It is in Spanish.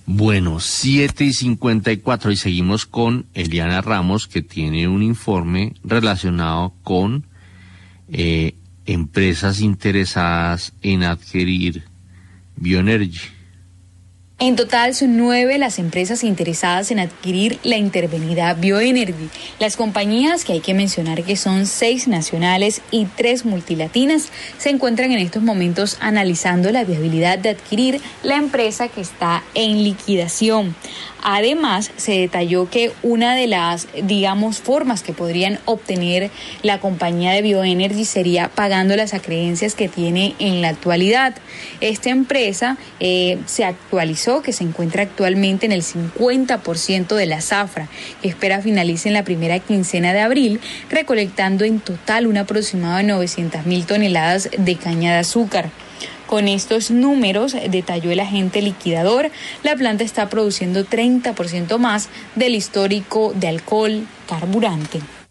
Bueno, 7:54 y seguimos con Eliana Ramos, que tiene un informe relacionado con empresas interesadas en adquirir Bioenergy. En total son 9 las empresas interesadas en adquirir la intervenida Bioenergy. Las compañías, que hay que mencionar que son 6 nacionales y 3 multilatinas, se encuentran en estos momentos analizando la viabilidad de adquirir la empresa que está en liquidación. Además, se detalló que una de las, formas que podrían obtener la compañía de Bioenergy sería pagando las acreencias que tiene en la actualidad. Esta empresa se actualizó, que se encuentra actualmente en el 50% de la zafra, que espera finalice en la primera quincena de abril, recolectando en total un aproximado de 900.000 toneladas de caña de azúcar. Con estos números, detalló el agente liquidador, la planta está produciendo 30% más del histórico de alcohol carburante.